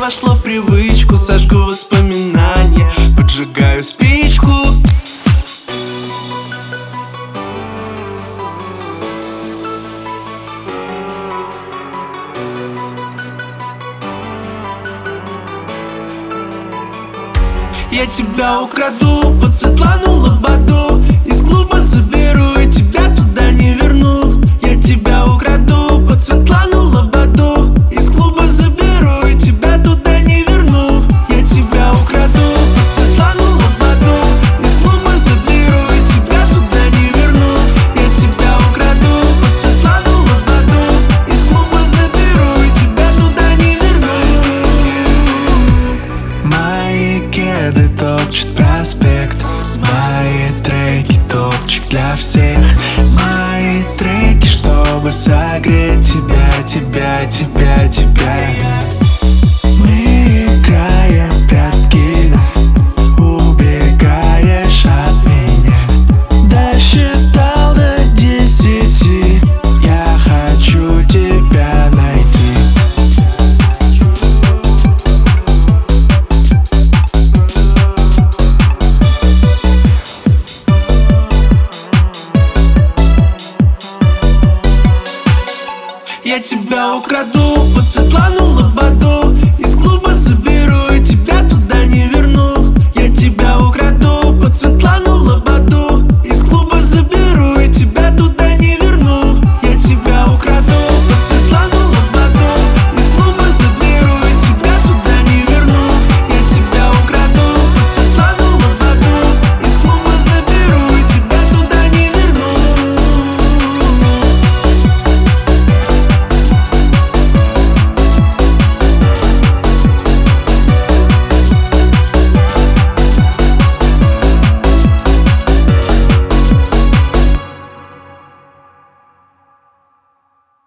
вошло в привычку. Сожгу воспоминания, поджигаю спичку. Я тебя украду под Светлану Лободу, из клуба заберу и тебя туда не верну. Я тебя украду под Светлану Лободу, из клуба заберу и тебя туда не верну. Я тебя украду под Светлану Лободу, из клуба заберу и тебя туда не верну. Я тебя украду под Светлану Лободу, из клуба заберу и тебя туда не верну. Мои кеды топчет проспект, мои треки топчик для всех. Мои треки, чтобы согреть тебя, тебя, тебя, тебя. Мы играем в прятки, убегаешь от меня. Досчитал до 10, я хочу тебя найти. Я тебя украду под Светлану Лободу, из клуба заберу и тебя туда не верну. Я тебя украду под Светлану